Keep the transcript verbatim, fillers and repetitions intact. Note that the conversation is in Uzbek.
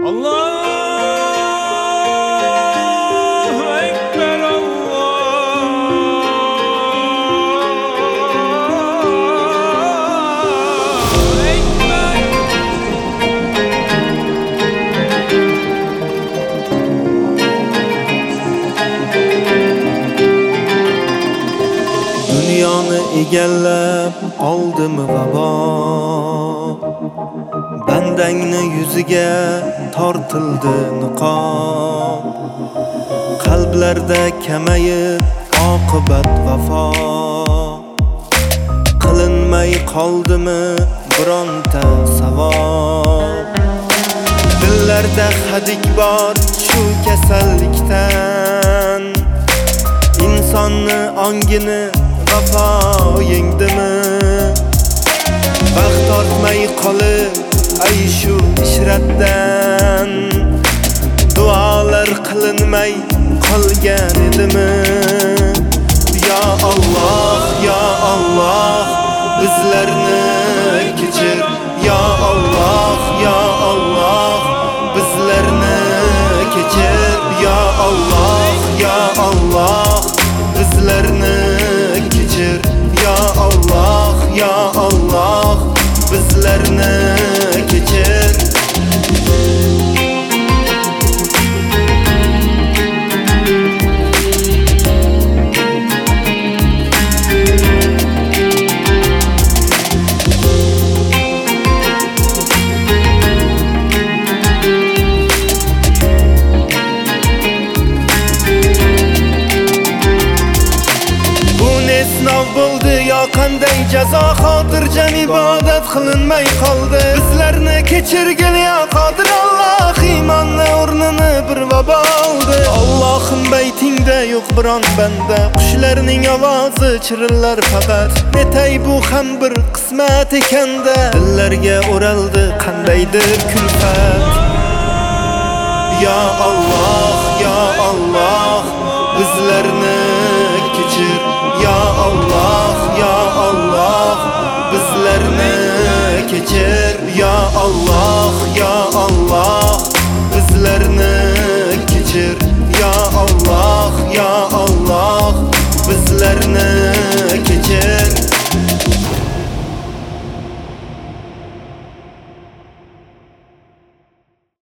Allahu Ekber, Allahu Ekber. Dünyoni egallab oldimi vabo, bandangni yuziga tortildi niqob, qalblarda kamayib oqibat vafo, qilinmay qoldimi bironta savob. Dillarda hadik bor shu kasallikdan, insonni ongini vafo yengdimi? Baxt ortmay qolib ay shu ishratdan, duolar qilinmay qolgan edimi? Ya Alloh, ya Alloh, bizlarni kechir. Ya Alloh, ya Alloh, bizlarni kechir. Ya Alloh, ya Alloh, bizlarni kechir. Ya Alloh, ya Alloh, bizlarni kechir. Sinov bo'ldi yo qanday jazo, xotirjam ibodat qilinmay qoldi. Bizlarni kechirgin ya Qodir Alloh, iymonni o'rnini bir vabo oldi. Allohim baytingda yo'q biron banda, qushlarning ovozi chirillar faqat. Netay bu ham bir qismat ekanda, dillarga o'raldi qandaydir kulfat. Ya Alloh, ya Alloh, bizlarni kechir. Ya Alloh, ya Alloh, bizlarni kechir. Ya Alloh, ya Alloh, bizlarni kechir. Ya Alloh, ya Alloh, bizlarni